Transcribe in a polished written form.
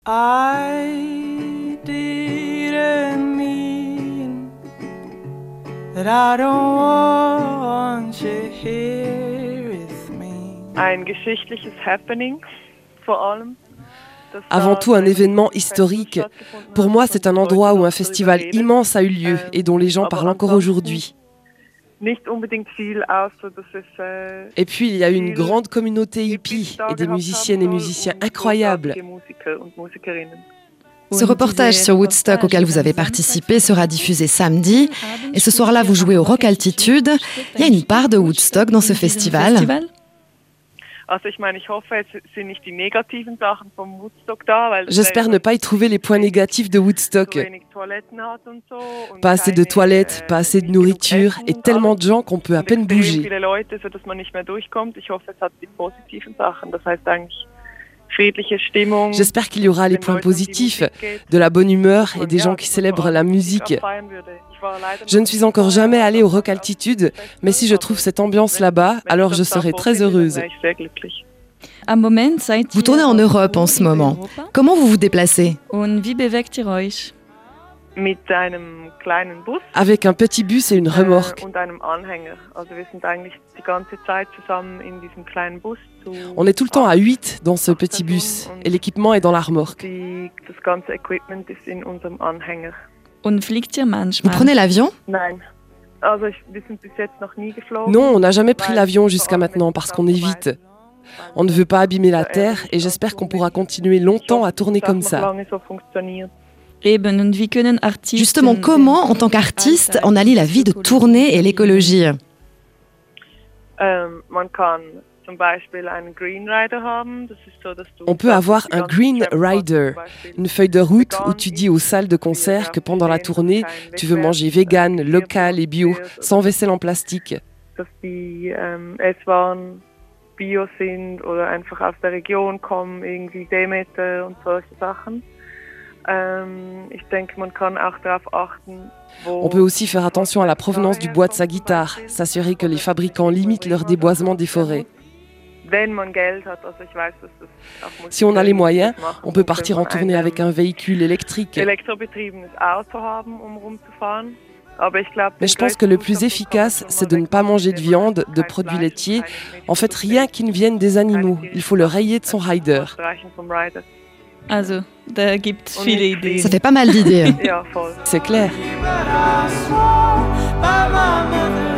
I didn't mean that I don't want you here with me. Ein geschichtliches Happening, vor allem. Avant tout un événement historique. Pour moi, c'est un endroit où un festival immense a eu lieu et dont les gens parlent encore aujourd'hui. Et puis, il y a une grande communauté hippie et des musiciennes et musiciens incroyables. Ce reportage sur Woodstock auquel vous avez participé sera diffusé samedi. Et ce soir-là, vous jouez au Rock Altitude. Il y a une part de Woodstock dans ce festival. J'espère ne pas y trouver les points négatifs de Woodstock. Pas assez de toilettes, pas assez de nourriture et tellement de gens qu'on peut à peine bouger. J'espère qu'il y aura les points positifs, de la bonne humeur et des gens qui célèbrent la musique. Je ne suis encore jamais allée au Rock Altitude, mais si je trouve cette ambiance là-bas, alors je serai très heureuse. Vous tournez en Europe en ce moment. Comment vous vous déplacez ? Avec un petit bus et une remorque. On est tout le temps à 8 dans ce petit bus et l'équipement est dans la remorque. Vous prenez l'avion ? Non, on n'a jamais pris l'avion jusqu'à maintenant parce qu'on évite. On ne veut pas abîmer la terre et j'espère qu'on pourra continuer longtemps à tourner comme ça. Justement, comment, en tant qu'artiste, on allie la vie de tournée et l'écologie ? On peut avoir un Green Rider, une feuille de route où tu dis aux salles de concert que pendant la tournée, tu veux manger vegan, local et bio, sans vaisselle en plastique. On peut aussi faire attention à la provenance du bois de sa guitare, s'assurer que les fabricants limitent leur déboisement des forêts. Si on a les moyens, on peut partir en tournée avec un véhicule électrique. Mais je pense que le plus efficace, c'est de ne pas manger de viande, de produits laitiers, en fait rien qui ne vienne des animaux. Il faut le rayer de son rider. Ça fait pas mal d'idées. C'est clair.